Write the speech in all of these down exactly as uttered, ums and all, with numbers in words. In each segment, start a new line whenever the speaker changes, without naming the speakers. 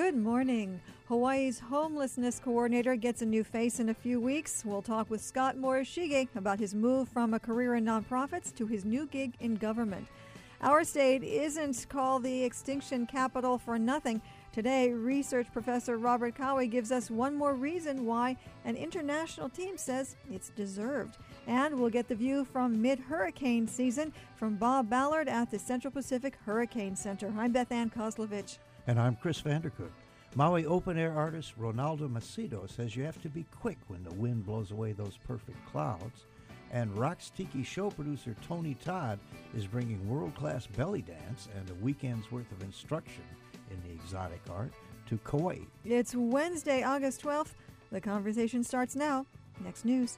Good morning. Hawaii's homelessness coordinator gets a new face in a few weeks. We'll talk with Scott Morishige about his move from a career in nonprofits to his new gig in government. Our state isn't called the extinction capital for nothing. Today, research professor Robert Cowie gives us one more reason why an international team says it's deserved. And we'll get the view from mid-hurricane season from Bob Ballard at the Central Pacific Hurricane Center. I'm Beth Ann Kozlovich.
And I'm Chris Vandercook. Maui open-air artist Ronaldo Macedo says you have to be quick when the wind blows away those perfect clouds. And Rock's Tiki show producer Tony Todd is bringing world-class belly dance and a weekend's worth of instruction in the exotic art to Kauai.
It's Wednesday, August twelfth. The conversation starts now. Next news.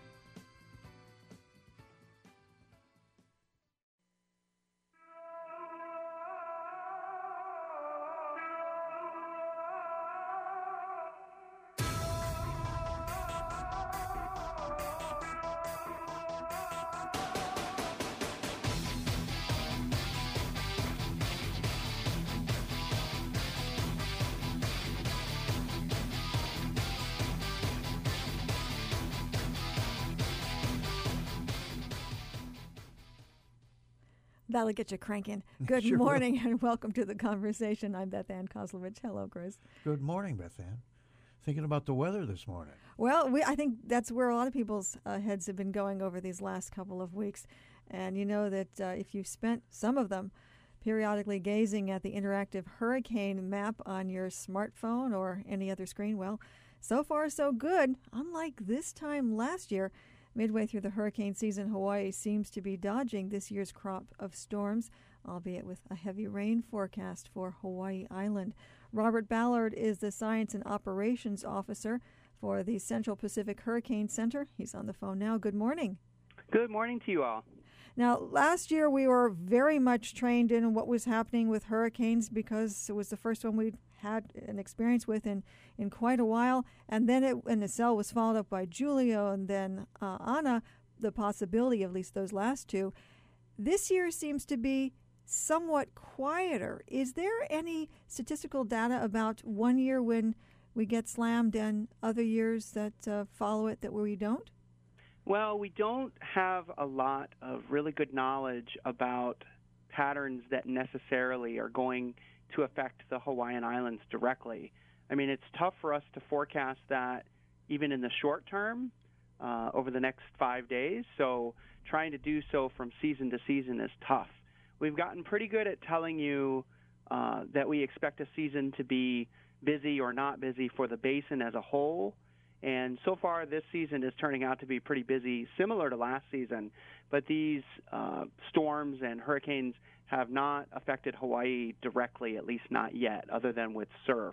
That'll get you cranking. Good
Sure
morning will. And welcome to the conversation. I'm Beth Ann Kozlovich. Hello, Chris.
Good morning, Beth Ann. Thinking about the weather this morning.
Well, we, I think that's where a lot of people's uh, heads have been going over these last couple of weeks. And you know that uh, if you've spent some of them periodically gazing at the interactive hurricane map on your smartphone or any other screen, well, so far so good. Unlike this time last year, midway through the hurricane season, Hawaii seems to be dodging this year's crop of storms, albeit with a heavy rain forecast for Hawaii Island. Robert Ballard is the Science and Operations Officer for the Central Pacific Hurricane Center. He's on the phone now. Good morning.
Good morning to you all.
Now, last year we were very much trained in what was happening with hurricanes because it was the first one we'd had an experience with in, in quite a while. And then it, and the cell was followed up by Julio and then uh, Ana, the possibility, of at least those last two. This year seems to be somewhat quieter. Is there any statistical data about one year when we get slammed and other years that uh, follow it that where we don't?
Well, we don't have a lot of really good knowledge about patterns that necessarily are going to affect the Hawaiian Islands directly. I mean, it's tough for us to forecast that even in the short term uh, over the next five days. So trying to do so from season to season is tough. We've gotten pretty good at telling you uh, that we expect a season to be busy or not busy for the basin as a whole. And so far, this season is turning out to be pretty busy, similar to last season. But these uh, storms and hurricanes have not affected Hawaii directly, at least not yet, other than with surf.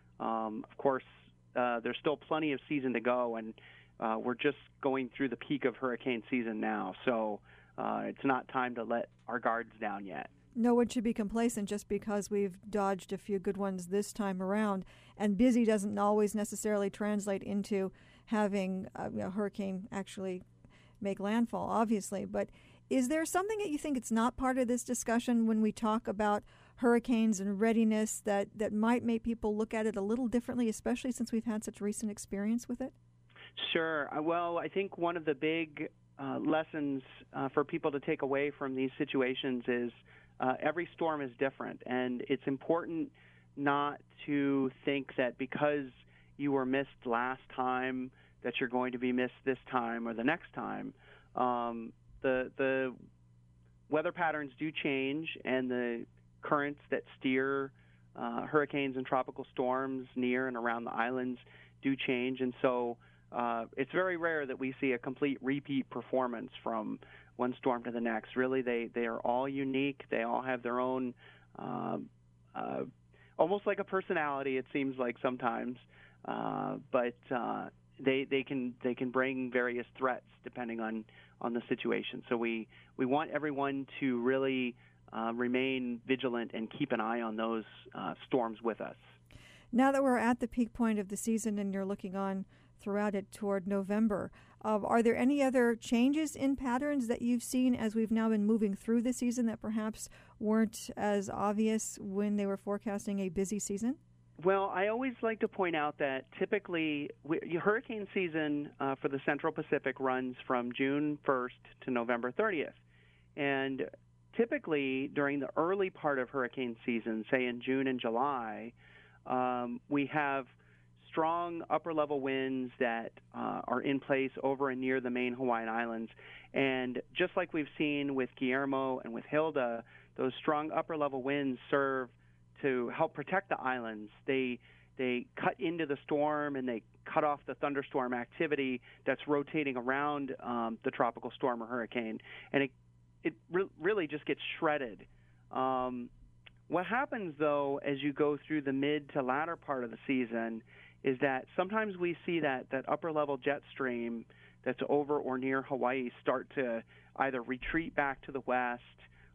Um, of course, uh, there's still plenty of season to go, and uh, we're just going through the peak of hurricane season now. So uh, it's not time to let our guards down yet.
No one should be complacent just because we've dodged a few good ones this time around. And busy doesn't always necessarily translate into having a, a hurricane actually make landfall, obviously. But is there something that you think it's not part of this discussion when we talk about hurricanes and readiness that, that might make people look at it a little differently, especially since we've had such recent experience with it?
Sure. Well, I think one of the big uh, lessons uh, for people to take away from these situations is Uh, every storm is different, and it's important not to think that because you were missed last time that you're going to be missed this time or the next time. Um, the the weather patterns do change, and the currents that steer uh, hurricanes and tropical storms near and around the islands do change, and so uh, it's very rare that we see a complete repeat performance from one storm to the next. Really, they, they are all unique. They all have their own, uh, uh, almost like a personality, it seems like sometimes. Uh, but uh, they they can they can bring various threats depending on, on the situation. So we, we want everyone to really uh, remain vigilant and keep an eye on those uh, storms with us.
Now that we're at the peak point of the season and you're looking on throughout it toward November, Uh, are there any other changes in patterns that you've seen as we've now been moving through the season that perhaps weren't as obvious when they were forecasting a busy season?
Well, I always like to point out that typically we, hurricane season uh, for the Central Pacific runs from June first to November thirtieth. And typically during the early part of hurricane season, say in June and July, um, we have strong upper-level winds that uh, are in place over and near the main Hawaiian Islands. And just like we've seen with Guillermo and with Hilda, those strong upper-level winds serve to help protect the islands. They they cut into the storm and they cut off the thunderstorm activity that's rotating around um, the tropical storm or hurricane, and it it re- really just gets shredded. Um, what happens, though, as you go through the mid to latter part of the season is that sometimes we see that, that upper-level jet stream that's over or near Hawaii start to either retreat back to the west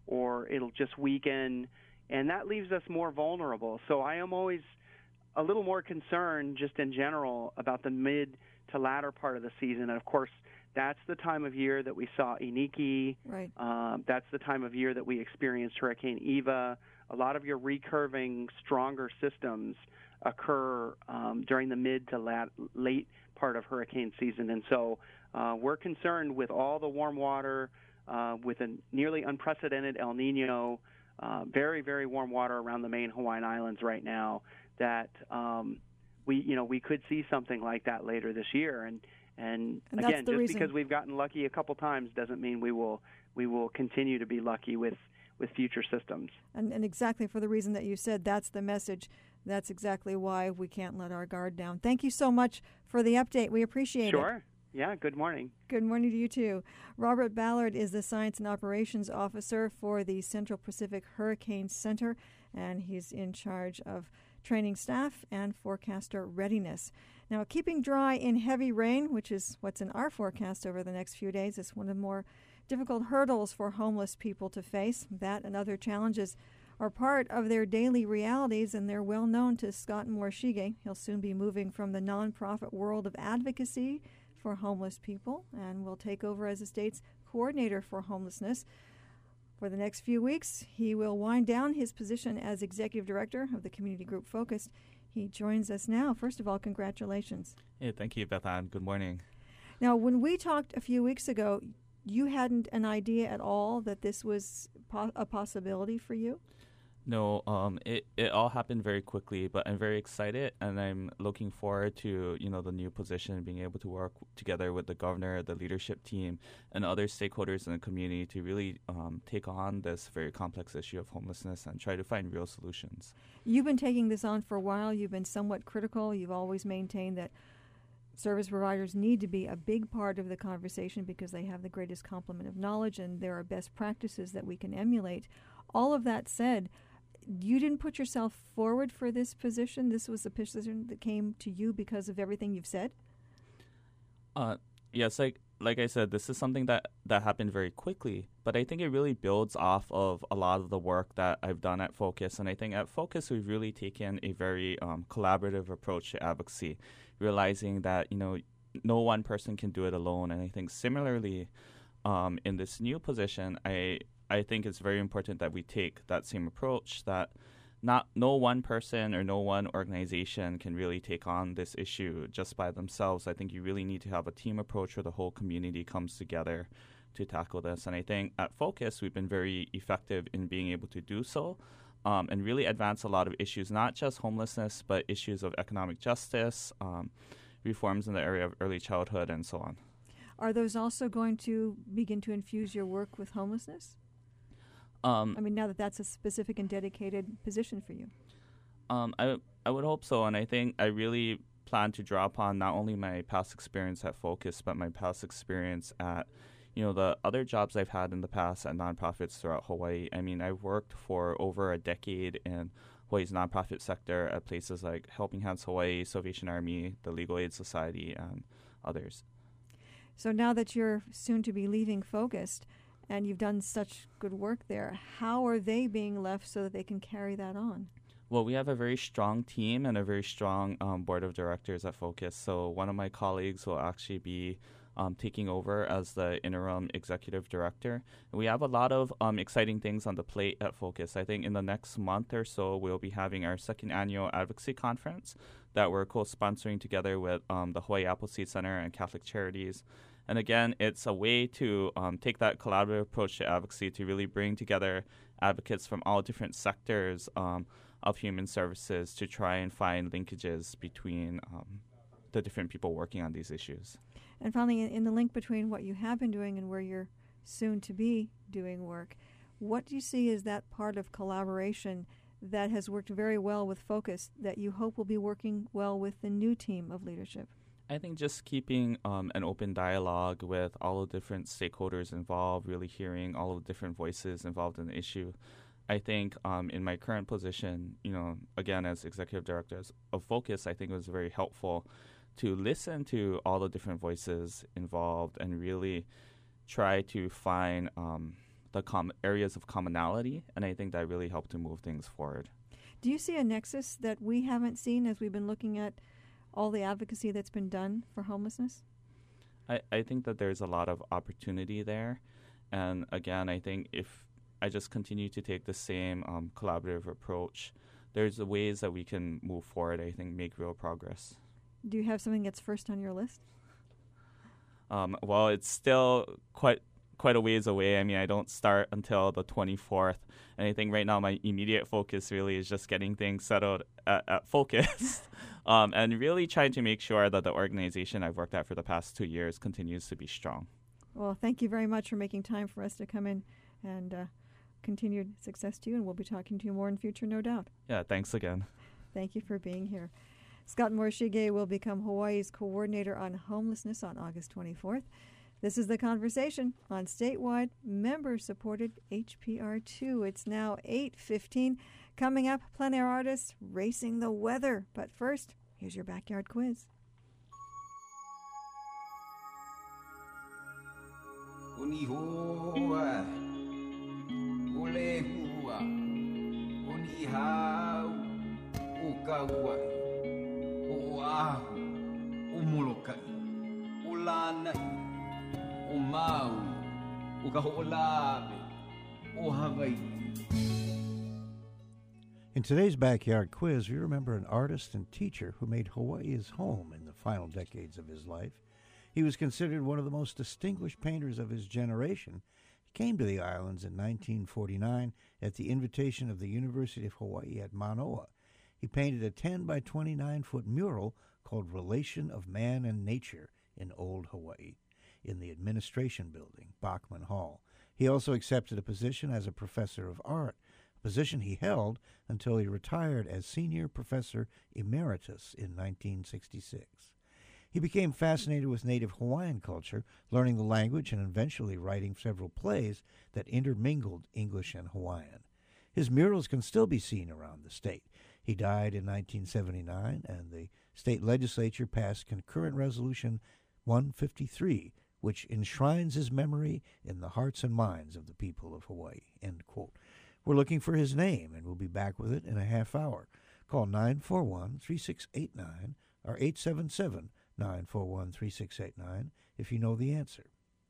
or it'll just weaken, and that leaves us more vulnerable. So I am always a little more concerned just in general about the mid to latter part of the season. And, of course, that's the time of year that we saw Iniki.
Right.
Um, that's the time of year that we experienced Hurricane Eva. A lot of your recurving, stronger systems occur um, during the mid to lat- late part of hurricane season. And so uh, we're concerned with all the warm water, uh, with a nearly unprecedented El Nino, uh, very, very warm water around the main Hawaiian Islands right now, that um, we, you know, we could see something like that later this year. And and,
And
again,
that's the
just
reason.
because we've gotten lucky a couple times doesn't mean we will we will continue to be lucky with, with future systems.
And, and exactly for the reason that you said, that's the message. That's exactly why we can't let our guard down. Thank you so much for the update. We appreciate
Sure.
it.
Sure. Yeah, good morning.
Good morning to you, too. Robert Ballard is the Science and Operations Officer for the Central Pacific Hurricane Center, and he's in charge of training staff and forecaster readiness. Now, keeping dry in heavy rain, which is what's in our forecast over the next few days, is one of the more difficult hurdles for homeless people to face. That and other challenges are part of their daily realities, and they're well known to Scott Morishige. He'll soon be moving from the nonprofit world of advocacy for homeless people and will take over as the state's coordinator for homelessness. For the next few weeks, he will wind down his position as executive director of the community group Focused. He joins us now. First of all, congratulations.
Hey, thank you, Beth Ann. Good morning.
Now, when we talked a few weeks ago, you hadn't an idea at all that this was po- a possibility for you?
No, um, it, it all happened very quickly, but I'm very excited, and I'm looking forward to, you know, the new position, being able to work together with the governor, the leadership team, and other stakeholders in the community to really um, take on this very complex issue of homelessness and try to find real solutions.
You've been taking this on for a while. You've been somewhat critical. You've always maintained that service providers need to be a big part of the conversation because they have the greatest complement of knowledge and there are best practices that we can emulate. All of that said, you didn't put yourself forward for this position. This was a position that came to you because of everything you've said?
Uh, yes, like like I said, this is something that, that happened very quickly, but I think it really builds off of a lot of the work that I've done at Focus. And I think at Focus, we've really taken a very um, collaborative approach to advocacy, realizing that, you know, no one person can do it alone. And I think similarly, um, in this new position, I I think it's very important that we take that same approach, that not no one person or no one organization can really take on this issue just by themselves. I think you really need to have a team approach where the whole community comes together to tackle this. And I think at Focus, we've been very effective in being able to do so um, and really advance a lot of issues, not just homelessness, but issues of economic justice, um, reforms in the area of early childhood, and so on.
Are those also going to begin to infuse your work with homelessness?
Um,
I mean, now that that's a specific and dedicated position for you.
Um, I I would hope so, and I think I really plan to draw upon not only my past experience at Focus, but my past experience at, you know, the other jobs I've had in the past at nonprofits throughout Hawaii. I mean, I've worked for over a decade in Hawaii's nonprofit sector at places like Helping Hands Hawaii, Salvation Army, the Legal Aid Society, and others.
So now that you're soon to be leaving Focused, and you've done such good work there, how are they being left so that they can carry that on?
Well, we have a very strong team and a very strong um, board of directors at Focus. So one of my colleagues will actually be um, taking over as the interim executive director. We have a lot of um, exciting things on the plate at Focus. I think in the next month or so, we'll be having our second annual advocacy conference that we're co-sponsoring together with um, the Hawaii Appleseed Center and Catholic Charities. And again, it's a way to um, take that collaborative approach to advocacy to really bring together advocates from all different sectors um, of human services to try and find linkages between um, the different people working on these issues.
And finally, in, in the link between what you have been doing and where you're soon to be doing work, what do you see as that part of collaboration that has worked very well with Focus that you hope will be working well with the new team of leadership?
I think just keeping um, an open dialogue with all the different stakeholders involved, really hearing all of the different voices involved in the issue. I think um, in my current position, you know, again, as executive director of Focus, I think it was very helpful to listen to all the different voices involved and really try to find um, the com- areas of commonality. And I think that really helped to move things forward.
Do you see a nexus that we haven't seen as we've been looking at all the advocacy that's been done for homelessness?
I, I think that there's a lot of opportunity there. And again, I think if I just continue to take the same um, collaborative approach, there's ways that we can move forward, I think, make real progress.
Do you have something that's first on your list?
Um, well, it's still quite quite a ways away. I mean, I don't start until the twenty-fourth. And I think right now my immediate focus really is just getting things settled at, at Focus um, and really trying to make sure that the organization I've worked at for the past two years continues to be strong.
Well, thank you very much for making time for us to come in, and uh, continued success to you, and we'll be talking to you more in future, no doubt.
Yeah, thanks again.
Thank you for being here. Scott Morishige will become Hawaii's coordinator on homelessness on August twenty-fourth. This is The Conversation on statewide member-supported H P R two. It's now eight fifteen. Coming up, plein air artists racing the weather. But first, here's your backyard quiz.
Unihoa, ulehua, unihau, ukaua, uahu, umulukai, ulanai, umau, ukaho'olabe, uhawaii.
In today's backyard quiz, we remember an artist and teacher who made Hawaii his home in the final decades of his life. He was considered one of the most distinguished painters of his generation. He came to the islands in nineteen forty-nine at the invitation of the University of Hawaii at Manoa. He painted a ten by twenty-nine foot mural called Relation of Man and Nature in Old Hawaii in the administration building, Bachman Hall. He also accepted a position as a professor of art, a position he held until he retired as senior professor emeritus in nineteen sixty-six. He became fascinated with native Hawaiian culture, learning the language and eventually writing several plays that intermingled English and Hawaiian. His murals can still be seen around the state. He died in nineteen seventy-nine, and the state legislature passed Concurrent Resolution one fifty-three, which enshrines his memory in the hearts and minds of the people of Hawaii, end quote. We're looking for his name, and we'll be back with it in a half hour. Call nine four one, three six eight nine or eight seven seven, nine four one, three six eight nine if you know the answer.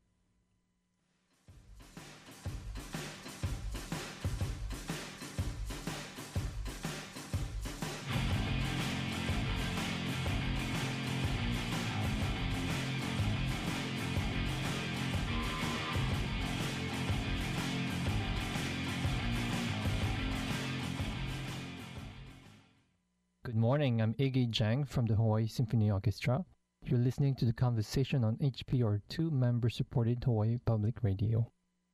Good morning, I'm Iggy Jang from the Hawaii Symphony Orchestra. You're listening to The Conversation on H P R two member-supported Hawaii Public Radio.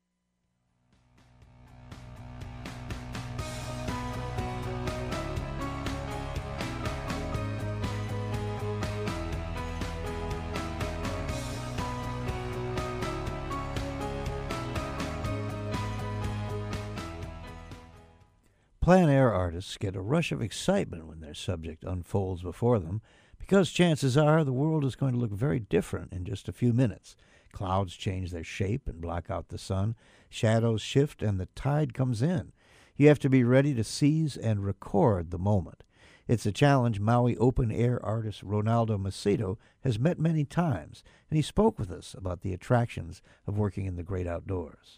Plein air artists get a rush of excitement when their subject unfolds before them, because chances are the world is going to look very different in just a few minutes. Clouds change their shape and block out the sun, shadows shift, and the tide comes in. You have to be ready to seize and record the moment. It's a challenge Maui open-air artist Ronaldo Macedo has met many times, and he spoke with us about the attractions of working in the great outdoors.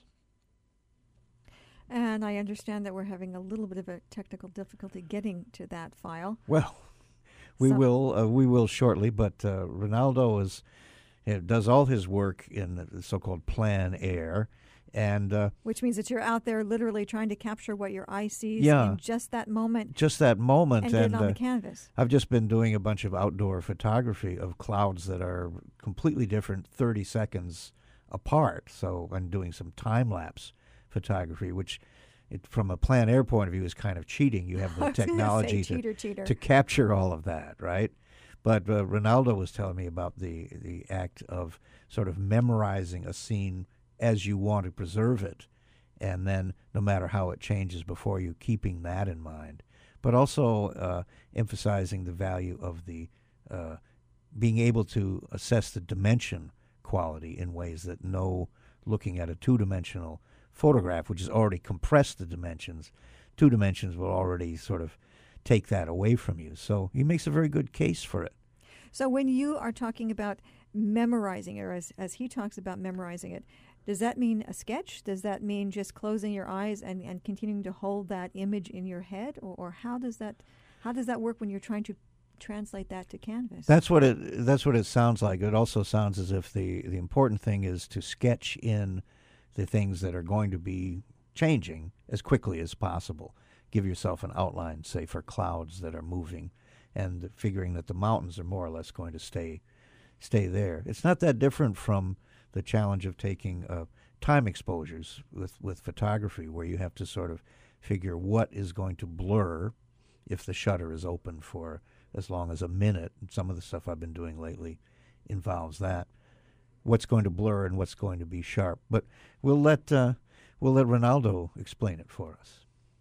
And I understand that we're having a little bit of a technical difficulty getting to that file.
Well, we
So-
will uh, we will shortly, but uh, Ronaldo is uh, does all his work in the so-called plein air, and uh,
Which means that you're out there literally trying to capture what your eye sees
Yeah.
in just that moment
just that moment.
and get it on
uh,
the canvas.
I've just been doing a bunch of outdoor photography of clouds that are completely different, thirty seconds apart. So I'm doing some time-lapse photography, which it, from a plein air point of view is kind of cheating. You have
I
the
was gonna
technology
say,
to,
cheater, cheater.
to capture all of that, right? But uh, Ronaldo was telling me about the, the act of sort of memorizing a scene as you want to preserve it, and then no matter how it changes before you, keeping that in mind. But also uh, emphasizing the value of the uh, being able to assess the dimension quality in ways that no looking at a two-dimensional photograph, which has already compressed the dimensions, two dimensions will already sort of take that away from you. So he makes a very good case for it.
So when you are talking about memorizing, or as, as he talks about memorizing it, does that mean a sketch? Does that mean just closing your eyes and, and continuing to hold that image in your head? Or, or how does that how does that work when you're trying to translate that to canvas?
That's what it that's what it sounds like. It also sounds as if the, the important thing is to sketch in the things that are going to be changing as quickly as possible. Give yourself an outline, say, for clouds that are moving, and figuring that the mountains are more or less going to stay stay there. It's not that different from the challenge of taking uh, time exposures with, with photography, where you have to sort of figure what is going to blur if the shutter is open for as long as a minute. Some of the stuff I've been doing lately involves that. What's going to blur and what's going to be sharp. But we'll let uh, we'll let Ronaldo explain it for us.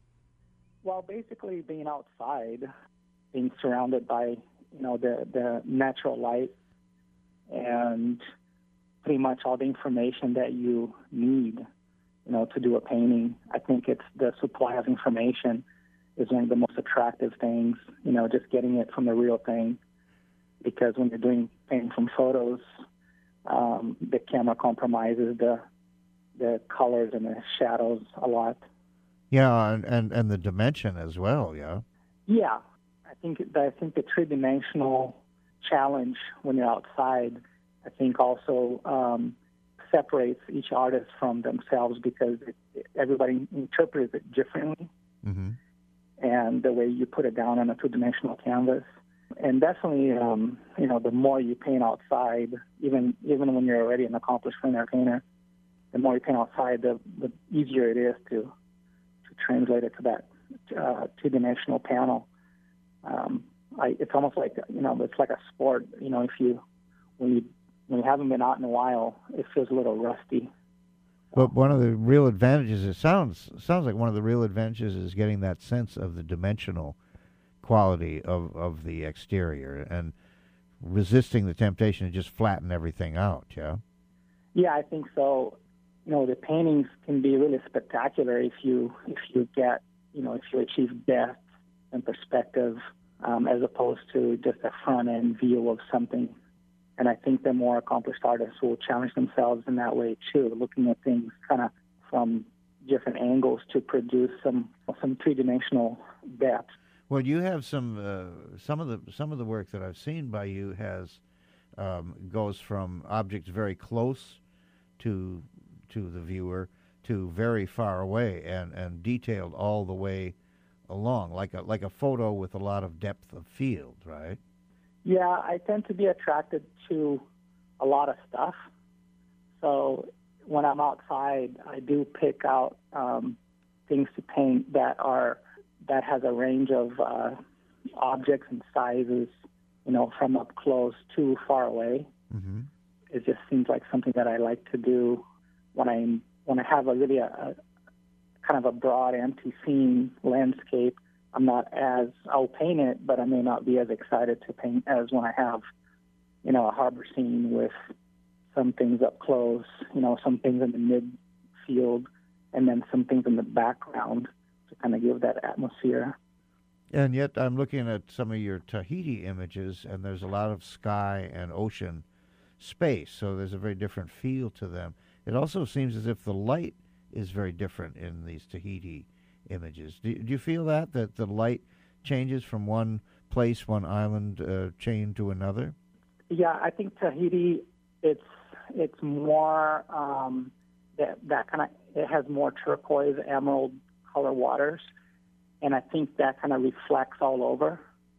Well, basically being outside, being surrounded by, you know, the, the natural light and pretty much all the information that you need, you know, to do a painting. I think it's the supply of information is one of the most attractive things, you know, just getting it from the real thing. Because when you're doing painting from photos, um, the camera compromises the the colors and the shadows a lot.
Yeah, and, and, and the dimension as well, yeah.
Yeah, I think I think the three-dimensional challenge when you're outside, I think also um, separates each artist from themselves, because it, it, everybody interprets it differently,
Mm-hmm.
and the way you put it down on a two-dimensional canvas. And definitely, um, you know, the more you paint outside, even even when you're already an accomplished plein air painter, the more you paint outside, the, the easier it is to to translate it to that uh, two-dimensional panel. Um, I, it's almost like, you know, it's like a sport. You know, if you when you when you haven't been out in a while, it feels a little rusty.
But one of the real advantages, it sounds sounds like one of the real advantages is getting that sense of the dimensional quality of, of the exterior and resisting the temptation to just flatten everything out, yeah?
Yeah, I think so. You know, the paintings can be really spectacular if you if you get, you know, if you achieve depth and perspective, um, as opposed to just a front-end view of something. And I think the more accomplished artists will challenge themselves in that way too, looking at things kind of from different angles to produce some some three-dimensional depth.
Well, you have some uh, some of the some of the work that I've seen by you has um, goes from objects very close to to the viewer to very far away, and, and detailed all the way along, like a like a photo with a lot of depth of field, right?
Yeah, I tend to be attracted to a lot of stuff. So when I'm outside, I do pick out um, things to paint that are that has a range of uh, objects and sizes, you know, from up close to far away.
Mm-hmm.
It just seems like something that I like to do when I when I have a really a, a kind of a broad, empty scene landscape. I'm not as I'll paint it, but I may not be as excited to paint as when I have, you know, a harbor scene with some things up close, you know, some things in the midfield, and then some things in the background to kind of give that atmosphere.
And yet I'm looking at some of your Tahiti images, and there's a lot of sky and ocean space, so there's a very different feel to them. It also seems as if the light is very different in these Tahiti images. Do, do you feel that, that the light changes from one place, one island uh, chain to another?
Yeah, I think Tahiti, it's it's more um, that that kind of it has more turquoise, emerald color waters, and I think that kind of reflects all over.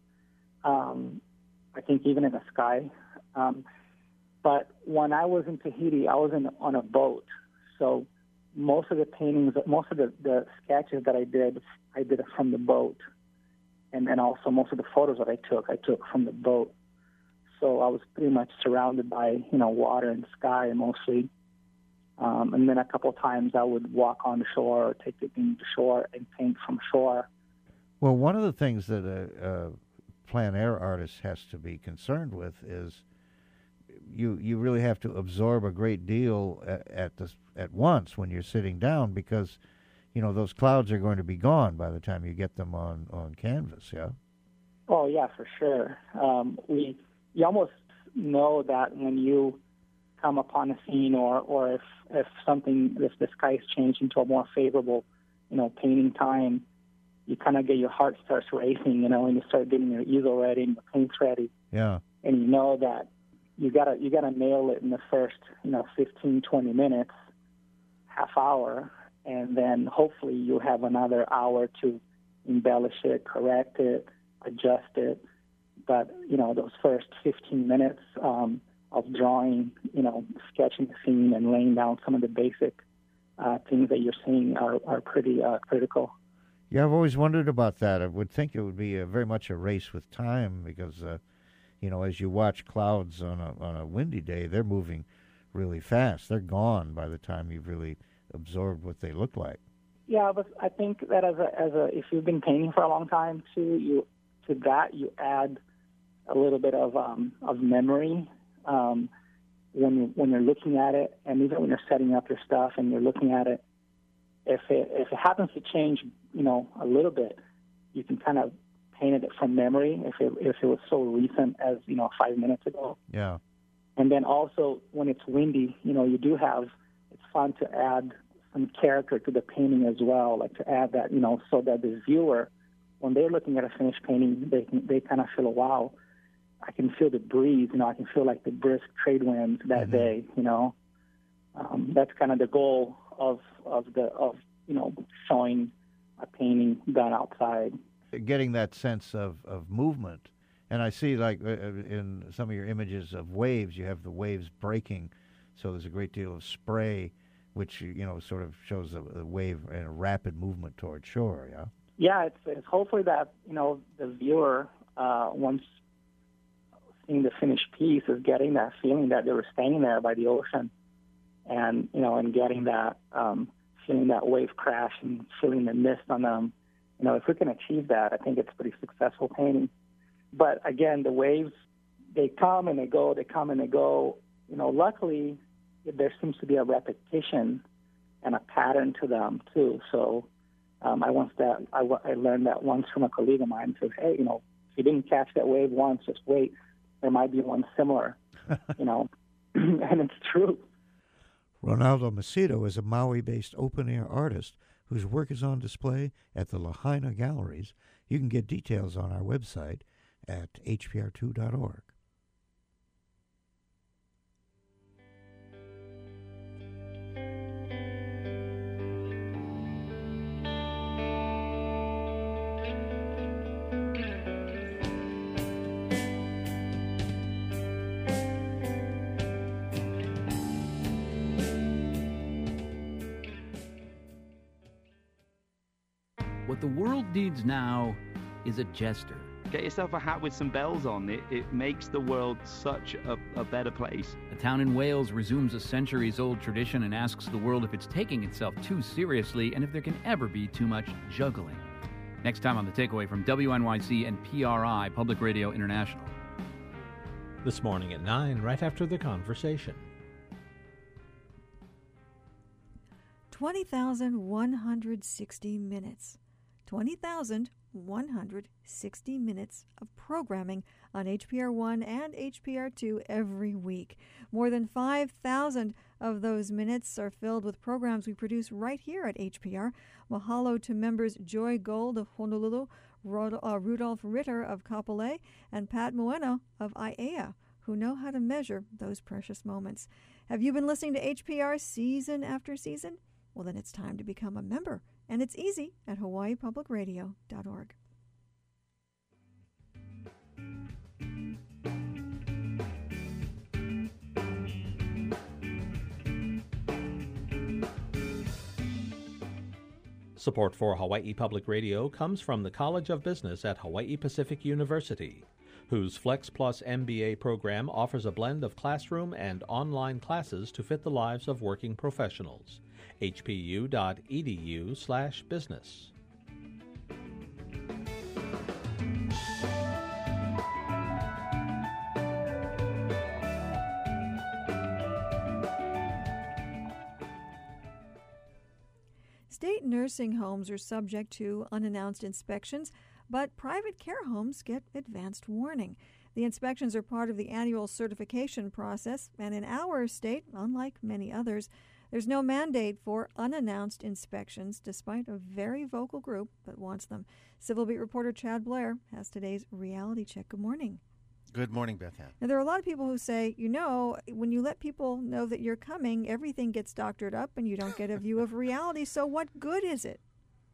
Um, I think even in the sky. Um, but when I was in Tahiti, I was in, on a boat, so most of the paintings, most of the, the sketches that I did, I did it from the boat, and then also most of the photos that I took, I took from the boat. So I was pretty much surrounded by, you know, water and sky mostly. Um, and then a couple of times I would walk on the shore or take the beam to shore and paint from shore.
Well, one of the things that a, a plein air artist has to be concerned with is you you really have to absorb a great deal at, at the at once when you're sitting down, because you know those clouds are going to be gone by the time you get them on, on canvas. Yeah.
Oh yeah, for sure. Um, we you almost know that when you come upon a scene, or, or if if something if the skies change into a more favorable, you know, painting time, you kind of get your heart starts racing, you know, and you start getting your easel ready and your paints ready.
Yeah.
And you know that you gotta you gotta nail it in the first, you know, fifteen, twenty minutes, half hour, and then hopefully you have another hour to embellish it, correct it, adjust it. But, you know, those first fifteen minutes um, of drawing, you know, sketching the scene and laying down some of the basic uh, things that you're seeing are, are pretty uh, critical.
Yeah, I've always wondered about that. I would think it would be a, very much a race with time because, uh, you know, as you watch clouds on a, on a windy day, they're moving really fast. They're gone by the time you've really absorbed what they look like.
Yeah, but I think that as a as a if you've been painting for a long time too, you to that you add a little bit of um, of memory um, when you when you're looking at it, and even when you're setting up your stuff and you're looking at it. If it if it happens to change, you know, a little bit, you can kind of paint it from memory. If it if it was so recent as, you know, five minutes ago.
Yeah.
And then also when it's windy, you know, you do have. It's fun to add some character to the painting as well, like to add that, you know, so that the viewer, when they're looking at a finished painting, they can, they kind of feel, wow, I can feel the breeze, you know, I can feel like the brisk trade winds that mm-hmm. day, you know. Um, that's kind of the goal of of the of you know showing a painting done outside.
Getting that sense of, of movement, and I see like uh, in some of your images of waves, you have the waves breaking, so there's a great deal of spray, which you know sort of shows a, a wave in a rapid movement toward shore. Yeah. Yeah,
it's it's hopefully that you know the viewer uh, once seeing the finished piece is getting that feeling that they were standing there by the ocean. And, you know, and getting that, um, feeling that wave crash and feeling the mist on them. You know, if we can achieve that, I think it's a pretty successful painting. But, again, the waves, they come and they go, they come and they go. You know, luckily, there seems to be a repetition and a pattern to them, too. So um, I once that I, I learned that once from a colleague of mine. Says, hey, you know, if you didn't catch that wave once, just wait. There might be one similar, you know. And it's true.
Ronaldo Macedo is a Maui-based open-air artist whose work is on display at the Lahaina Galleries. You can get details on our website at h p r two dot org.
What the world needs now is a jester.
Get yourself a hat with some bells on. It, it makes the world such a, a better place.
A town in Wales resumes a centuries-old tradition and asks the world if it's taking itself too seriously and if there can ever be too much juggling. Next time on The Takeaway from W N Y C and P R I, Public Radio International.
This morning at nine, right after the conversation.
twenty thousand one hundred sixty minutes. twenty thousand one hundred sixty minutes of programming on H P R one and H P R two every week. More than five thousand of those minutes are filled with programs we produce right here at H P R. Mahalo to members Joy Gold of Honolulu, Rod- uh, Rudolph Ritter of Kapolei, and Pat Moeno of I A E A, who know how to measure those precious moments. Have you been listening to H P R season after season? Well, then it's time to become a member, and it's easy at hawaii public radio dot org.
Support for Hawaii Public Radio comes from the College of Business at Hawaii Pacific University, whose Flex Plus M B A program offers a blend of classroom and online classes to fit the lives of working professionals. H P U dot E D U slash business.
State nursing homes are subject to unannounced inspections, but private care homes get advanced warning. The inspections are part of the annual certification process, and in our state, unlike many others, there's no mandate for unannounced inspections, despite a very vocal group that wants them. Civil Beat reporter Chad Blair has today's reality check. Good morning.
Good morning, Beth Ann.
Now, there are a lot of people who say, you know, when you let people know that you're coming, everything gets doctored up and you don't get a view of reality. So what good is it?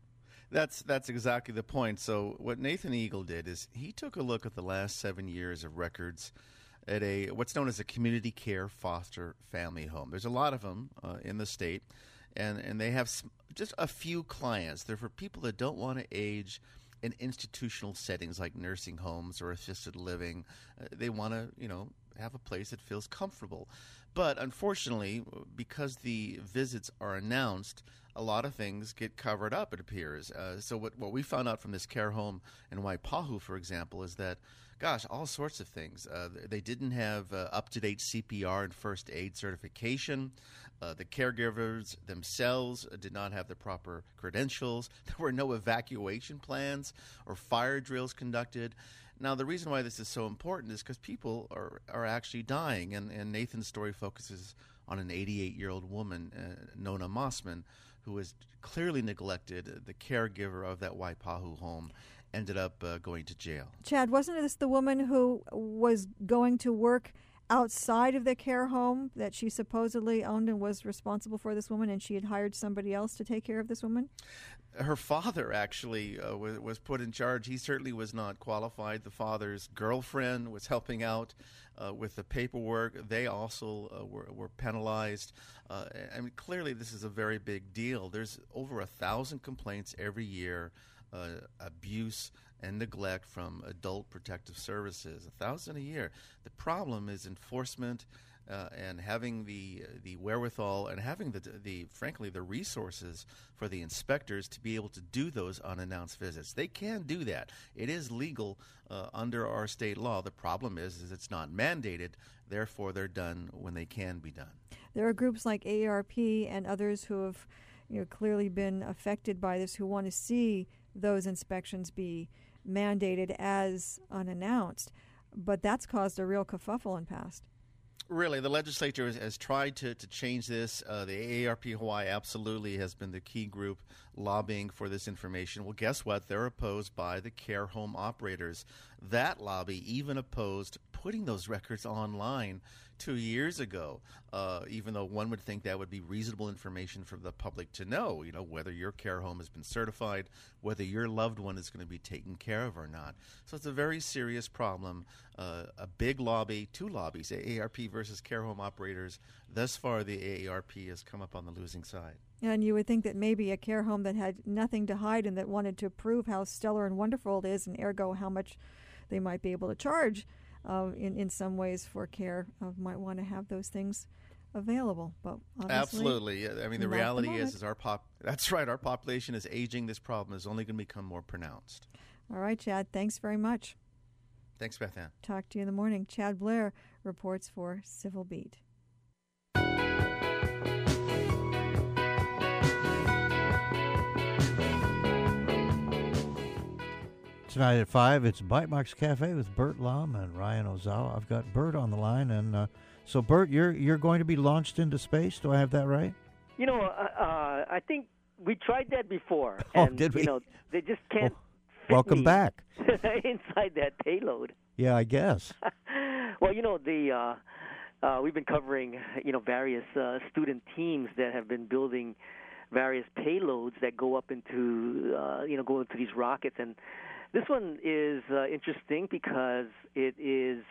That's that's exactly the point. So what Nathan Eagle did is he took a look at the last seven years of records at a what's known as a community care foster family home. There's a lot of them uh, in the state, and, and they have some, just a few clients. They're for people that don't want to age in institutional settings like nursing homes or assisted living. Uh, they want to, you know, have a place that feels comfortable. But unfortunately, because the visits are announced, a lot of things get covered up, it appears. Uh, so what, what we found out from this care home in Waipahu, for example, is that, gosh, all sorts of things. Uh, they didn't have uh, up-to-date C P R and first aid certification. Uh, the caregivers themselves did not have the proper credentials. There were no evacuation plans or fire drills conducted. Now, the reason why this is so important is because people are, are actually dying, and, and Nathan's story focuses on an eighty-eight-year-old woman, uh, Nona Mossman, who was clearly neglected. The caregiver of that Waipahu home ended up uh, going to jail.
Chad, wasn't this the woman who was going to work outside of the care home that she supposedly owned and was responsible for this woman, and she had hired somebody else to take care of this woman?
Her father actually uh, was, was put in charge. He certainly was not qualified. The father's girlfriend was helping out uh, with the paperwork. They also uh, were, were penalized. Uh, I mean, clearly this is a very big deal. There's over a thousand complaints every year, uh, abuse and neglect from adult protective services, a thousand a year. The problem is enforcement uh, and having the the wherewithal and having the the frankly the resources for the inspectors to be able to do those unannounced visits. They can do that. It is legal uh, under our state law. The problem is is it's not mandated. Therefore, they're done when they can be done.
There are groups like A A R P and others who have, you know, clearly been affected by this, who want to see those inspections be mandated as unannounced, but that's caused a real kerfuffle in past.
Really, the legislature has, has tried to, to change this. Uh, the A A R P Hawaii absolutely has been the key group lobbying for this information. Well, guess what? They're opposed by the care home operators. That lobby even opposed putting those records online two years ago, uh, even though one would think that would be reasonable information for the public to know, you know, whether your care home has been certified, whether your loved one is going to be taken care of or not. So it's a very serious problem. Uh, a big lobby, two lobbies, A A R P versus care home operators. Thus far, the A A R P has come up on the losing side.
And you would think that maybe a care home that had nothing to hide and that wanted to prove how stellar and wonderful it is, and ergo how much they might be able to charge uh, in, in some ways for care, uh, might want to have those things available. But
absolutely. I mean, the reality the is, is our pop. That's right. Our population is aging. This problem is only going to become more pronounced.
All right, Chad. Thanks very much.
Thanks, Beth Ann.
Talk to you in the morning. Chad Blair reports for Civil Beat.
Tonight at five, it's Bite Marks Cafe with Bert Lom and Ryan Ozawa. I've got Bert on the line, and uh, so Bert, you're you're going to be launched into space. Do I have that right?
You know, uh, uh, I think we tried that before.
Oh,
and,
did we?
You know, they just can't.
Well,
fit
welcome
me
back.
inside that payload.
Yeah, I guess.
Well, you know, the uh, uh, we've been covering, you know, various uh, student teams that have been building various payloads that go up into, uh, you know, go into these rockets. And this one is uh, interesting because it is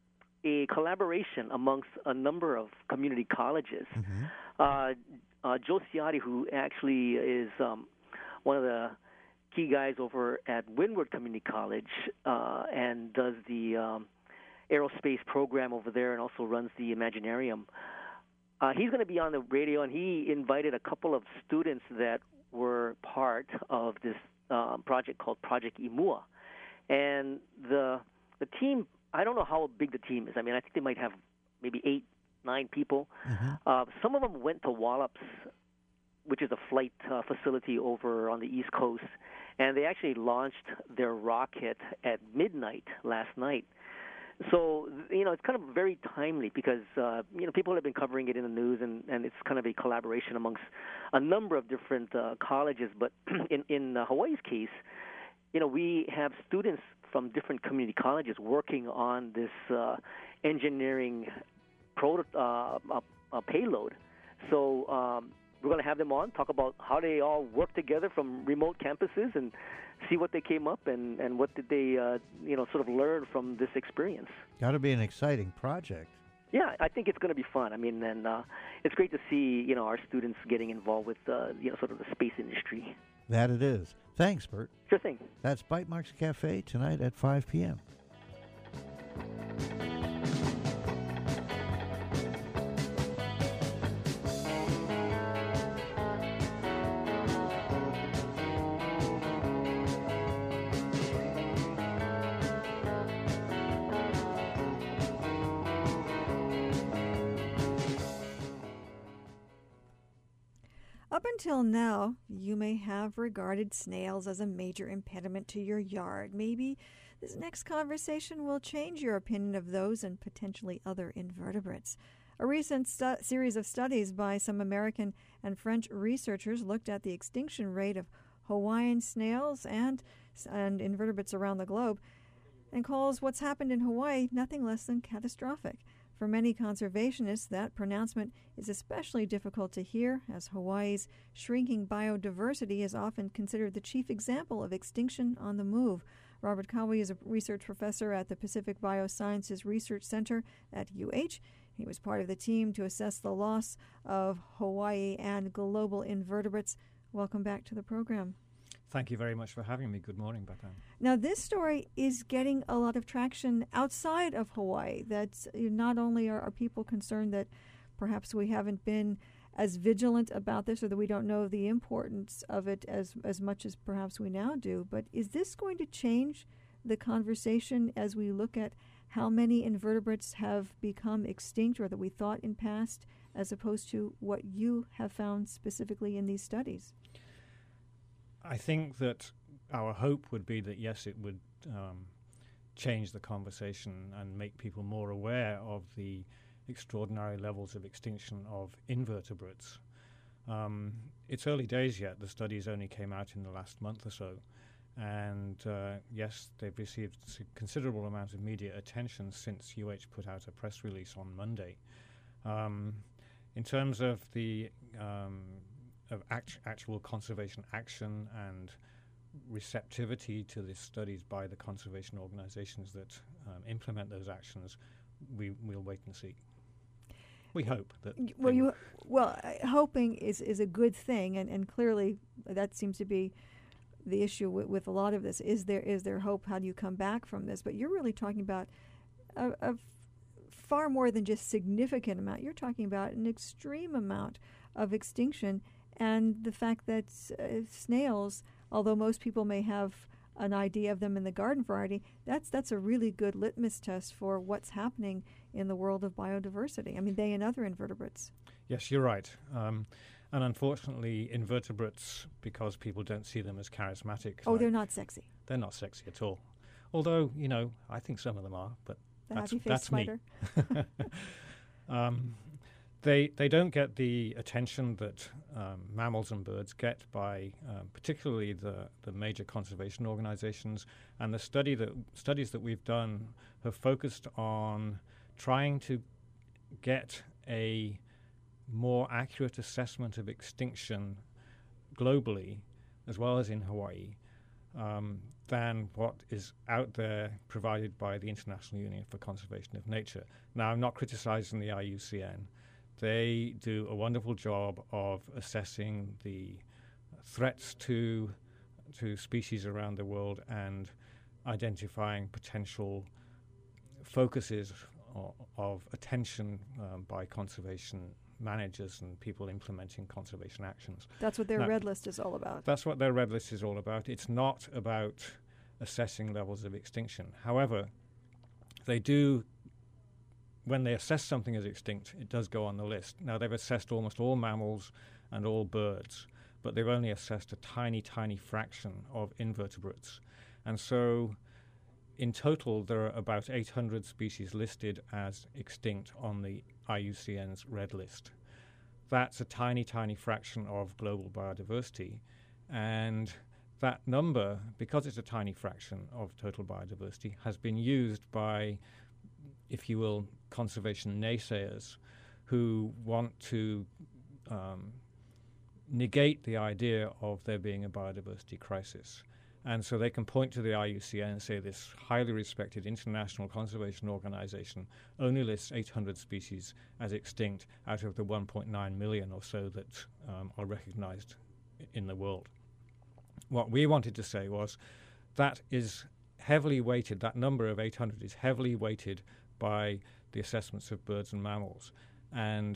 a collaboration amongst a number of community colleges.
Mm-hmm.
Uh, uh, Joe Ciotti, who actually is um, one of the key guys over at Windward Community College uh, and does the um, aerospace program over there and also runs the Imaginarium. Uh, he's going to be on the radio, and he invited a couple of students that were part of this um, project called Project Imua. And the the team, I don't know how big the team is. I mean, I think they might have maybe eight, nine people.
Mm-hmm.
Uh, some of them went to Wallops, which is a flight uh, facility over on the East Coast, and they actually launched their rocket at midnight last night. So, you know, it's kind of very timely because, uh, you know, people have been covering it in the news, and, and it's kind of a collaboration amongst a number of different uh, colleges. But in, in uh, Hawaii's case, you know, we have students from different community colleges working on this uh, engineering proto- uh, uh, uh, payload. So um, we're going to have them on, talk about how they all work together from remote campuses and see what they came up and, and what did they, uh, you know, sort of learn from this experience.
Got to be an exciting project.
Yeah, I think it's going to be fun. I mean, and uh, it's great to see, you know, our students getting involved with, uh, you know, sort of the space industry.
That it is. Thanks, Bert.
Sure thing.
That's Bite Marks Cafe tonight at five p.m.
Up until now, you may have regarded snails as a major impediment to your yard. Maybe this next conversation will change your opinion of those and potentially other invertebrates. A recent stu- series of studies by some American and French researchers looked at the extinction rate of Hawaiian snails and, and invertebrates around the globe and calls what's happened in Hawaii nothing less than catastrophic. For many conservationists, that pronouncement is especially difficult to hear, as Hawaii's shrinking biodiversity is often considered the chief example of extinction on the move. Robert Cowie is a research professor at the Pacific Biosciences Research Center at U H. He was part of the team to assess the loss of Hawaii and global invertebrates. Welcome back to the program.
Thank you very much for having me. Good morning, Batan.
Now, this story is getting a lot of traction outside of Hawaii. That's not only are, are people concerned that perhaps we haven't been as vigilant about this or that we don't know the importance of it as, as much as perhaps we now do, but is this going to change the conversation as we look at how many invertebrates have become extinct or that we thought in past as opposed to what you have found specifically in these studies?
I think that our hope would be that, yes, it would um, change the conversation and make people more aware of the extraordinary levels of extinction of invertebrates. Um, it's early days yet. The studies only came out in the last month or so. And, uh, yes, they've received a considerable amount of media attention since U H put out a press release on Monday. Um, in terms of the... Um, of act- actual conservation action and receptivity to these studies by the conservation organizations that um, implement those actions, we, we'll wait and see. We hope that...
Well, you, well uh, hoping is, is a good thing, and, and clearly that seems to be the issue with, with a lot of this. Is there is there hope? How do you come back from this? But you're really talking about a, a far more than just significant amount. You're talking about an extreme amount of extinction. And the fact that uh, snails, although most people may have an idea of them in the garden variety, that's that's a really good litmus test for what's happening in the world of biodiversity. I mean, they and other invertebrates.
Yes, you're right. Um, And unfortunately, invertebrates, because people don't see them as charismatic.
Oh,
like,
they're not sexy.
They're not sexy at all. Although, you know, I think some of them are, but
The
that's,
happy-faced
that's
spider.
me. um, they they don't get the attention that um, mammals and birds get by um, particularly the, the major conservation organizations. And the study that studies that we've done have focused on trying to get a more accurate assessment of extinction globally, as well as in Hawaii, um, than what is out there provided by the International Union for Conservation of Nature. Now, I'm not criticizing the I U C N. They do a wonderful job of assessing the threats to to species around the world and identifying potential focuses of, of attention um, by conservation managers and people implementing conservation actions.
That's what their
Now,
red list is all about.
That's what their red list is all about. It's not about assessing levels of extinction. However, they do, when they assess something as extinct, it does go on the list. Now, they've assessed almost all mammals and all birds, but they've only assessed a tiny, tiny fraction of invertebrates. And so, in total, there are about eight hundred species listed as extinct on the I U C N's red list. That's a tiny, tiny fraction of global biodiversity. And that number, because it's a tiny fraction of total biodiversity, has been used by, if you will, conservation naysayers who want to um, negate the idea of there being a biodiversity crisis. And so they can point to the I U C N and say this highly respected international conservation organization only lists eight hundred species as extinct out of the one point nine million or so that um, are recognized in the world. What we wanted to say was that is heavily weighted, that number of eight hundred is heavily weighted by the assessments of birds and mammals. And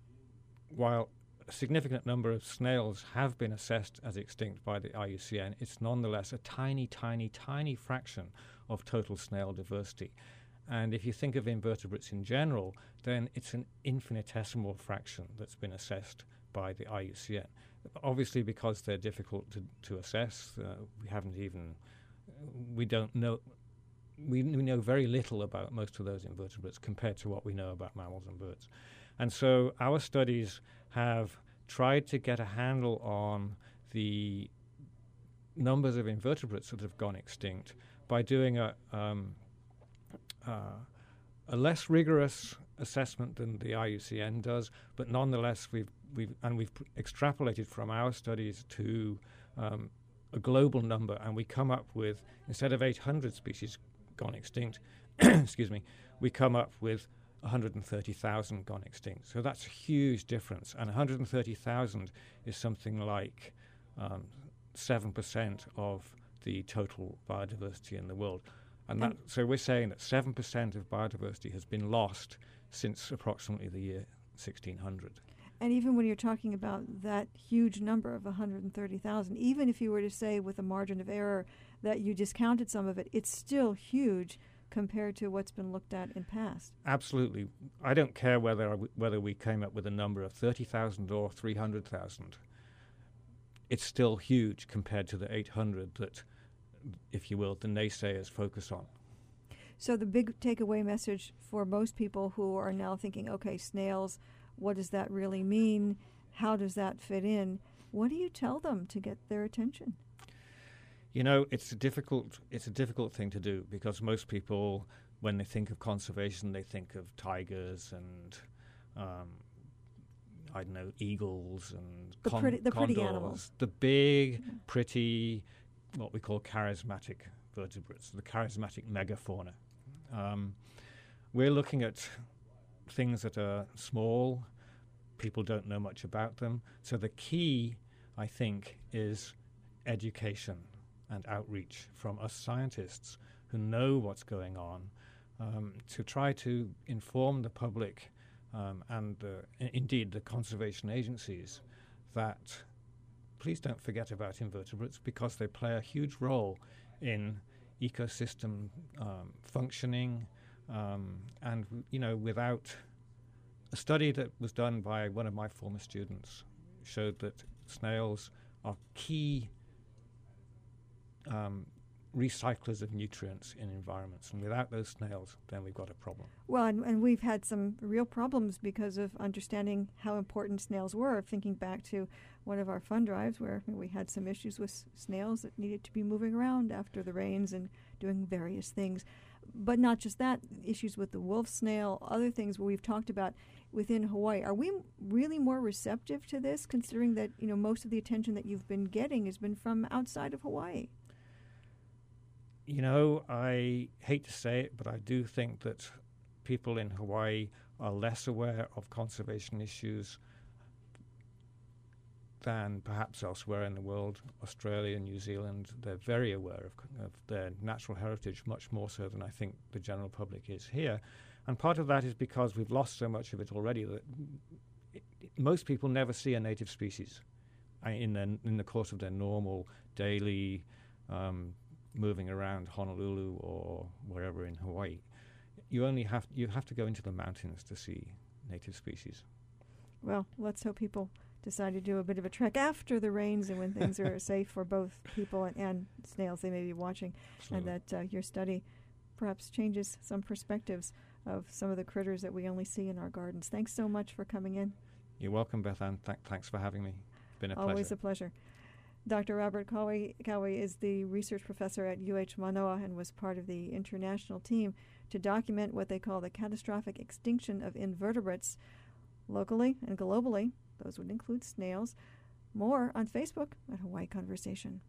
while a significant number of snails have been assessed as extinct by the I U C N, it's nonetheless a tiny, tiny, tiny fraction of total snail diversity. And if you think of invertebrates in general, then it's an infinitesimal fraction that's been assessed by the I U C N. Obviously, because they're difficult to, to assess, uh, we haven't even, we don't know, we, we know very little about most of those invertebrates compared to what we know about mammals and birds. And so our studies have tried to get a handle on the numbers of invertebrates that have gone extinct by doing a, um, uh, a less rigorous assessment than the I U C N does, but nonetheless we've we've and we've pr- extrapolated from our studies to um, a global number, and we come up with, instead of eight hundred species gone extinct, excuse me, we come up with one hundred thirty thousand gone extinct. So that's a huge difference, and one hundred thirty thousand is something like um, seven percent of the total biodiversity in the world. And that, so we're saying that seven percent of biodiversity has been lost since approximately the year sixteen hundred.
And even when you're talking about that huge number of one hundred thirty thousand, even if you were to say with a margin of error that you discounted some of it, it's still huge compared to what's been looked at in past.
Absolutely. I don't care whether whether we came up with a number of thirty thousand or three hundred thousand. It's still huge compared to the eight hundred that, if you will, the naysayers focus on.
So the big takeaway message for most people who are now thinking, okay, snails, what does that really mean? How does that fit in? What do you tell them to get their attention?
You know, it's a difficult it's a difficult thing to do, because most people, when they think of conservation, they think of tigers and um, I don't know, eagles and
the
con-
pretty, the
condors,
pretty animals,
the big, pretty, what we call charismatic vertebrates, the charismatic megafauna. Um, we're looking at things that are small. People don't know much about them. So the key, I think, is education and outreach from us scientists who know what's going on, um, to try to inform the public um, and uh, I- indeed the conservation agencies that please don't forget about invertebrates, because they play a huge role in ecosystem um, functioning, um, and you know, without a study that was done by one of my former students showed that snails are key um, recyclers of nutrients in environments, and without those snails, then we've got a problem.
Well, and, and we've had some real problems because of understanding how important snails were. Thinking back to one of our fund drives where we had some issues with s- snails that needed to be moving around after the rains and doing various things. But not just that, issues with the wolf snail, other things where we've talked about within Hawaii. Are we m- really more receptive to this, considering that, you know, most of the attention that you've been getting has been from outside of Hawaii?
You know, I hate to say it, but I do think that people in Hawaii are less aware of conservation issues than perhaps elsewhere in the world. Australia, New Zealand, they're very aware of, of their natural heritage, much more so than I think the general public is here. And part of that is because we've lost so much of it already that it, it, most people never see a native species uh, in, their, in the course of their normal daily um, moving around Honolulu or wherever in Hawaii. You only have you have to go into the mountains to see native species.
Well, let's hope people decide to do a bit of a trek after the rains and when things are safe for both people and, and snails they may be watching. Absolutely. And that uh, your study perhaps changes some perspectives of some of the critters that we only see in our gardens. Thanks so much for coming in.
You're welcome, Beth Ann. Th- thanks for having me. It's been a
Always
pleasure.
a pleasure. Doctor Robert Cowie, Cowie is the research professor at U H Manoa and was part of the international team to document what they call the catastrophic extinction of invertebrates locally and globally. Those would include snails. More on Facebook at Hawaii Conversation.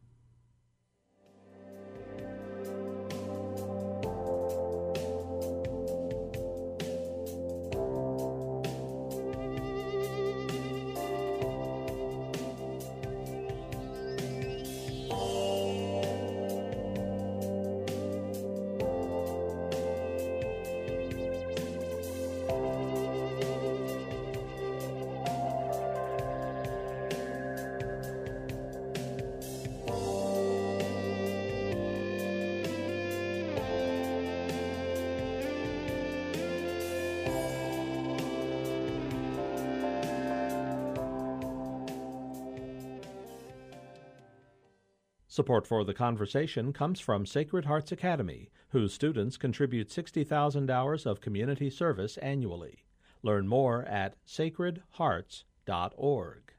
Support for the conversation comes from Sacred Hearts Academy, whose students contribute sixty thousand hours of community service annually. Learn more at sacred hearts dot org.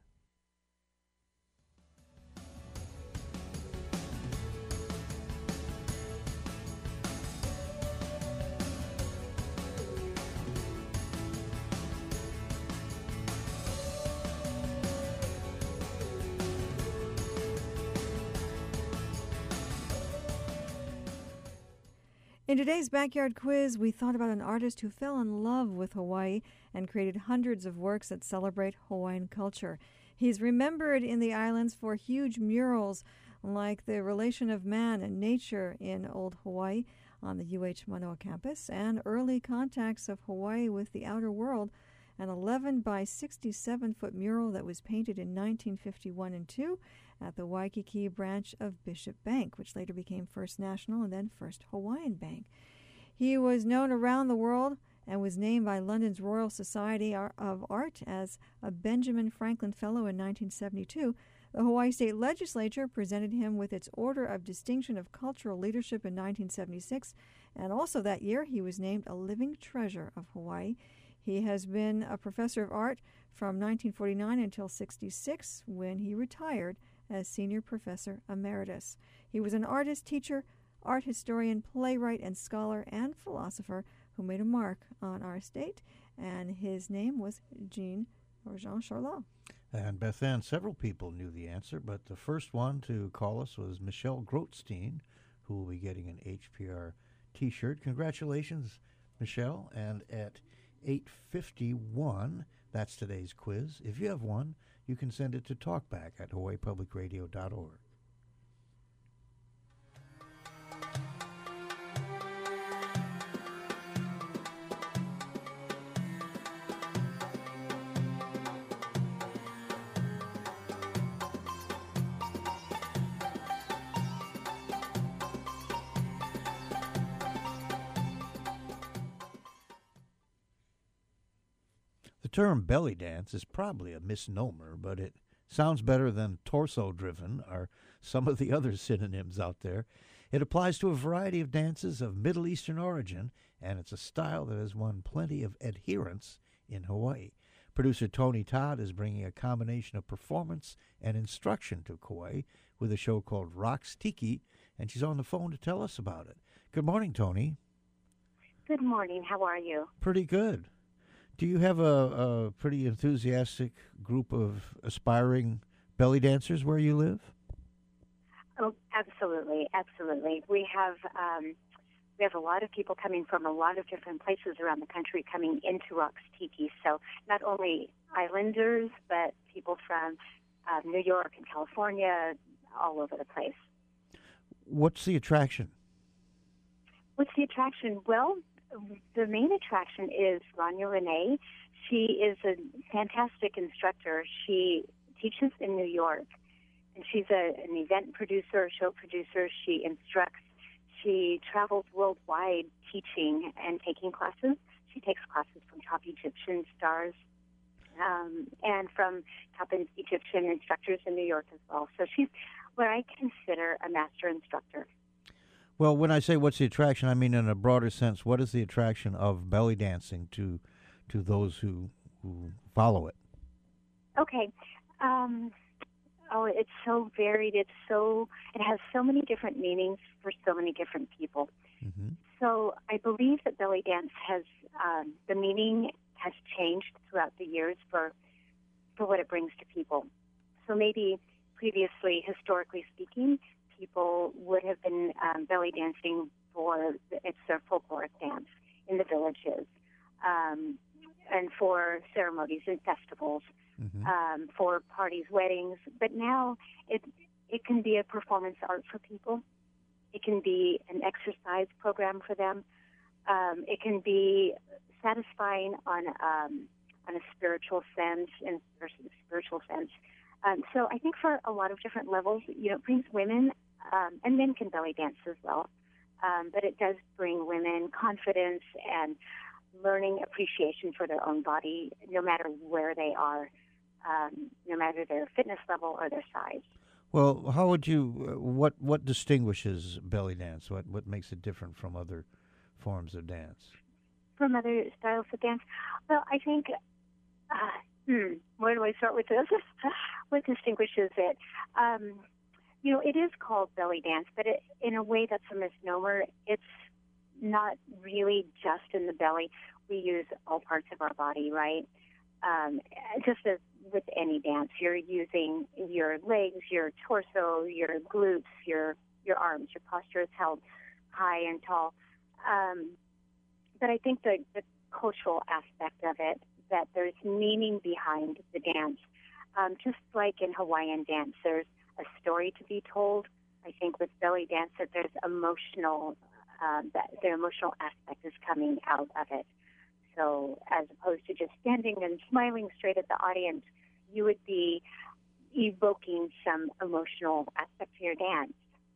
In today's Backyard Quiz, we thought about an artist who fell in love with Hawaii and created hundreds of works that celebrate Hawaiian culture. He's remembered in the islands for huge murals like the relation of man and nature in Old Hawaii on the U H Manoa campus and early contacts of Hawaii with the outer world, an eleven by sixty-seven foot mural that was painted in nineteen fifty-one and two at the Waikiki branch of Bishop Bank, which later became First National and then First Hawaiian Bank. He was known around the world and was named by London's Royal Society of Art as a Benjamin Franklin Fellow in nineteen seventy-two. The Hawaii State Legislature presented him with its Order of Distinction of Cultural Leadership in nineteen seventy-six, and also that year he was named a Living Treasure of Hawaii. He has been a professor of art from nineteen forty-nine until sixty-six, when he retired as Senior Professor Emeritus. He was an artist, teacher, art historian, playwright, and scholar and philosopher who made a mark on our state, and his name was Jean or Jean Charlot.
And Beth Ann, several people knew the answer, but the first one to call us was Michelle Grotstein, who will be getting an H P R T-shirt. Congratulations, Michelle. And at eight fifty-one, that's today's quiz. If you have one, you can send it to talkback at hawaii public radio dot org. The term belly dance is probably a misnomer, but it Sounds better than torso-driven are some of the other synonyms out there. It applies to a variety of dances of Middle Eastern origin, and it's a style that has won plenty of adherents in Hawaii. Producer Tony Todd is bringing a combination of performance and instruction to Kauai with a show called Rocks Tiki, and she's on the phone to tell us about it. Good morning, Tony.
Good morning. How are you?
Pretty good. Do you have a, a pretty enthusiastic group of aspiring belly dancers where you live?
Oh, absolutely, absolutely. We have um, we have a lot of people coming from a lot of different places around the country coming into Rocks Tiki. So not only islanders, but people from uh, New York and California, all over the place.
What's the attraction?
What's the attraction? Well, the main attraction is Rania Renee. She is a fantastic instructor. She teaches in New York, and she's a, an event producer, a show producer. She instructs. She travels worldwide teaching and taking classes. She takes classes from top Egyptian stars um, and from top Egyptian instructors in New York as well. So she's what I consider a master instructor.
Well, when I say what's the attraction, I mean in a broader sense, what is the attraction of belly dancing to to those who, who follow it?
Okay. Um, oh, it's so varied. It's so it has so many different meanings for so many different people.
Mm-hmm.
So I believe that belly dance has um, the meaning has changed throughout the years for for what it brings to people. So maybe previously, historically speaking, people would have been um, belly dancing for it's their folkloric dance in the villages, um, and for ceremonies and festivals,
mm-hmm.
um, for parties, weddings. But now it it can be a performance art for people. It can be an exercise program for them. Um, it can be satisfying on um, on a spiritual sense, in a spiritual sense. Um, so I think for a lot of different levels, you know, it brings women, um, and men can belly dance as well, um, but it does bring women confidence and learning appreciation for their own body, no matter where they are, um, no matter their fitness level or their size.
Well, how would you, uh, what what distinguishes belly dance? What what makes it different from other forms of dance?
From other styles of dance? Well, I think, uh, hmm, where do I start with this? What distinguishes it? Um, you know, it is called belly dance, but it, in a way that's a misnomer. It's not really just in the belly. We use all parts of our body, right? Um, just as with any dance, you're using your legs, your torso, your glutes, your your arms. Your posture is held high and tall. Um, but I think the, the cultural aspect of it, that there's meaning behind the dance. Um, just like in Hawaiian dance, there's a story to be told. I think with belly dance that there's emotional, um, that the emotional aspect is coming out of it. So as opposed to just standing and smiling straight at the audience, you would be evoking some emotional aspect to your dance.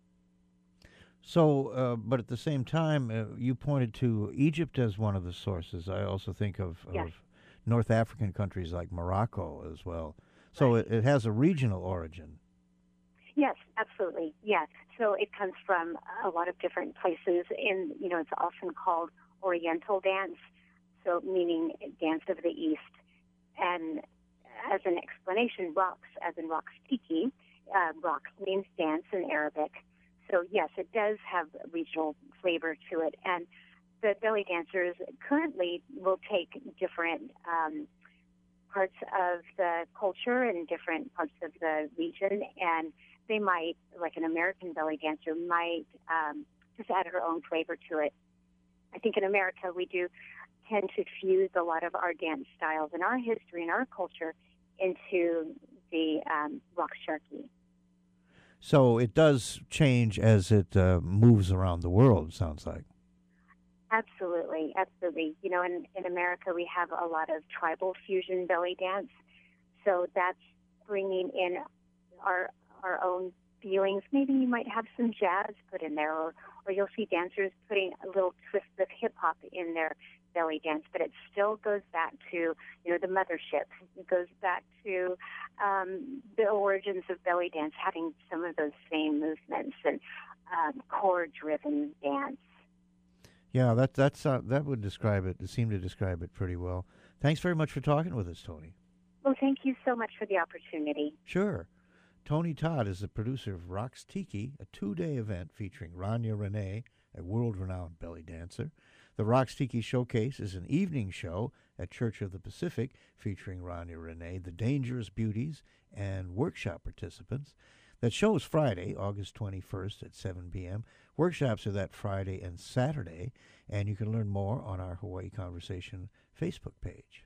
So, uh, but at the same time, uh, you pointed to Egypt as one of the sources. I also think of,
Yes.
of North African countries like Morocco as well. So
Right.
it, it has a regional origin.
Yes, absolutely. Yes. So it comes from a lot of different places. In you know, it's often called Oriental dance, so meaning dance of the East. And as an explanation, rocks, as in rocks tiki, uh, rocks means dance in Arabic. So yes, it does have a regional flavor to it. And the belly dancers currently will take different um, parts of the culture and different parts of the region, and they might, like an American belly dancer, might um, just add her own flavor to it. I think in America we do tend to fuse a lot of our dance styles and our history and our culture into the um, rock sharky.
So it does change as it uh, moves around the world, sounds like.
Absolutely, absolutely. You know, in, in America we have a lot of tribal fusion belly dance, so that's bringing in our our own feelings. Maybe you might have some jazz put in there, or, or you'll see dancers putting a little twist of hip-hop in their belly dance, but it still goes back to, you know, the mothership. It goes back to um, the origins of belly dance, having some of those same movements and um, core-driven dance.
Yeah, that that's uh, that would describe it. It seemed to describe it pretty well. Thanks very much for talking with us, Toni.
Well, thank you so much for the opportunity.
Sure. Toni Todd is the producer of Rocks Tiki, a two-day event featuring Rania Renee, a world-renowned belly dancer. The Rocks Tiki Showcase is an evening show at Church of the Pacific featuring Rania Renee, the Dangerous Beauties, and workshop participants. That show is Friday, August twenty-first at seven p.m. Workshops are that Friday and Saturday, and you can learn more on our Hawaii Conversation Facebook page.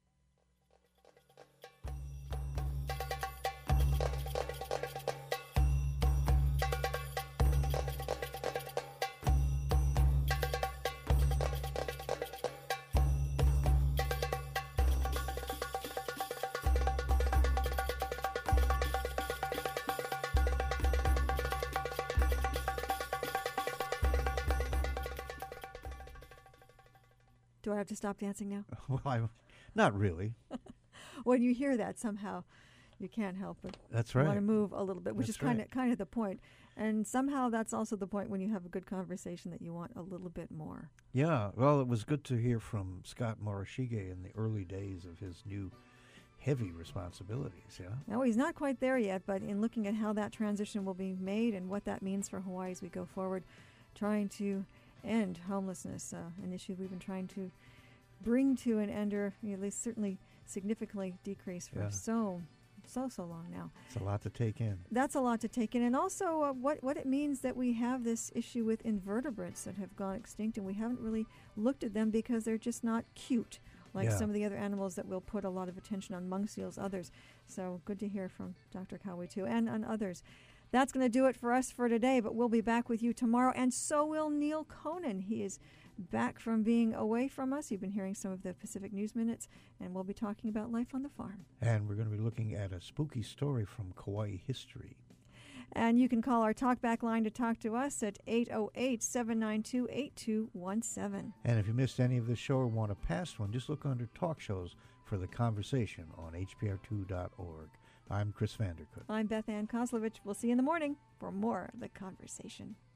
Do I have to stop dancing now?
Well, I, not really.
When you hear that, somehow you can't help it.
That's
You
right.
want to move a little bit, which
That's
is kind
right.
of kind of the point. And somehow that's also the point when you have a good conversation that you want a little bit more.
Yeah, well, it was good to hear from Scott Morishige in the early days of his new heavy responsibilities, yeah?
No, he's not quite there yet, but in looking at how that transition will be made and what that means for Hawaii as we go forward, trying to end homelessness, uh, an issue we've been trying to bring to an end, or at least certainly significantly decrease for
Yeah.
so, so, so long now.
It's a lot to take in.
That's a lot to take in. And also uh, what, what it means that we have this issue with invertebrates that have gone extinct, and we haven't really looked at them because they're just not cute like
Yeah.
some of the other animals that will put a lot of attention on, monk seals, others. So good to hear from Doctor Cowie, too, and on others. That's going to do it for us for today, but we'll be back with you tomorrow, and so will Neil Conan. He is back from being away from us. You've been hearing some of the Pacific News Minutes, and we'll be talking about life on the farm.
And we're going to be looking at a spooky story from Kauai history.
And you can call our talkback line to talk to us at eight oh eight, seven nine two, eight two one seven.
And if you missed any of the show or want a past one, just look under talk shows for The Conversation on H P R two dot org. I'm Chris Vandercook.
I'm Beth Ann Kozlovich. We'll see you in the morning for more of The Conversation.